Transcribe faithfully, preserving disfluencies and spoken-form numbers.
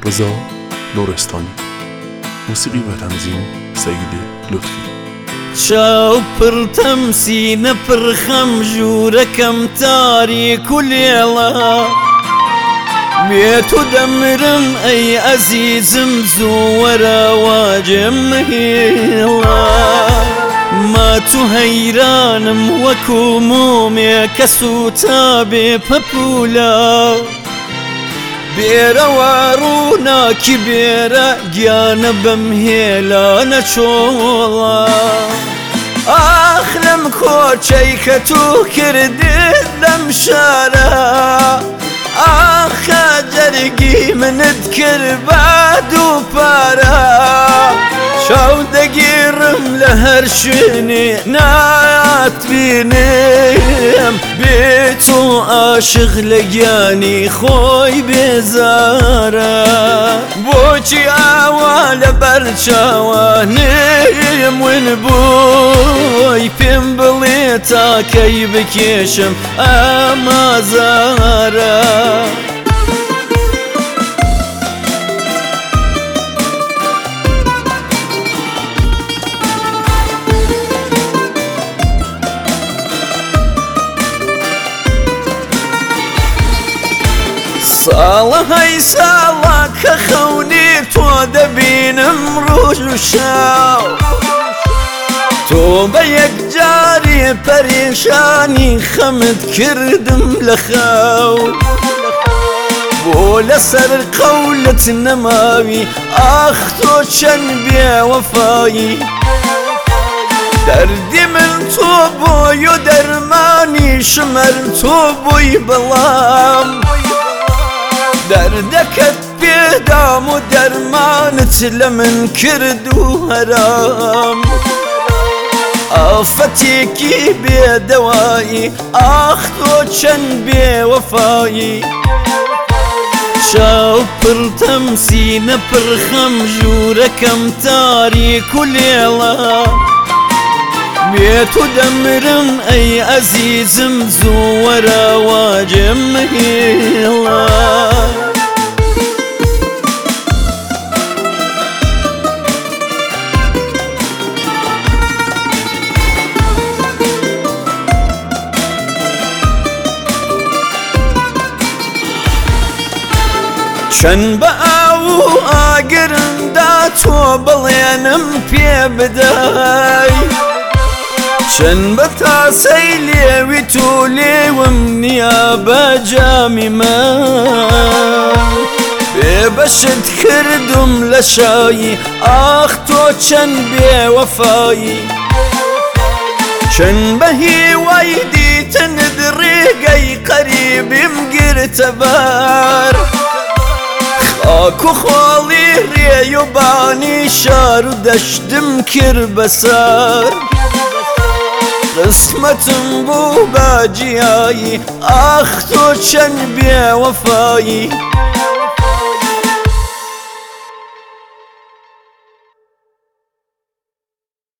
رضا نورستانی. موسیقی و تنظیم سید لطفی. شاو پرتم سینە پرخەم ژوورەکەم تاریک و لێڵە بێت و دەمرم ئەی ئەزیزم زوو وەرە واجێم مهێڵە مات و هەیرانم وەکو مومێکە سووتا بێ پەپوولە بێرەوە ڕووناکی بێرە گیانە بەم هێلانە چۆڵە ئاخ لەم کۆچەی کە تو کردت لەم شارە ئاخە جەرگی منت کرد بە دوو پارە شاو دەگیرم لە هەر شوێنێ ناتبینم بێت و عاشق لە گیانی خۆی بێزارە بۆچی ئاوا لە بەرچاوانێم ون بووی پێم بڵێ تاکەی بکێشم ئامازارە ساڵە هەی ساڵە کە خەونی تۆ دەبینم ڕۆژ و شاو تۆ بە یەکجاری پەرێشانی خەمت کردم لە خەو بۆ لەسەر قەولت نەماوی ئاخ تۆ چەند بێوەفایی دەردی من تۆ بۆی و دەرمانی شمەر تۆ بووی بەڵام دەردەکەت پێدام و دەرمانت لە من کرد و هەرام ئافەتێکی بێدەوایی ئاخ تۆ چەند بێوەفایی شاو پڕتەم سینە پڕخەم ژوورەکەم تاریک و لێڵە بێت و دەمرم ئەی ئەزیزم زوو وەرە واجێم مهێڵە چەند بە ئاو و ئاگرندا تۆ بڵێنم پێ بدەی چەند بە تاسەی لێوی تو لێوم نییە بە جامی من بێبەشت کردم لە شایی ئاخ تۆ چەند بێوەفایی چەند بە هیوای دیتنت ڕێگەی قەریبیم گرتە بەر خاک و خۆڵی ڕێی و بانی شار و دەشتم کرد بەسەر قسمەتم بوو بە جیایی ئاخ تۆ چەند بێوەفایی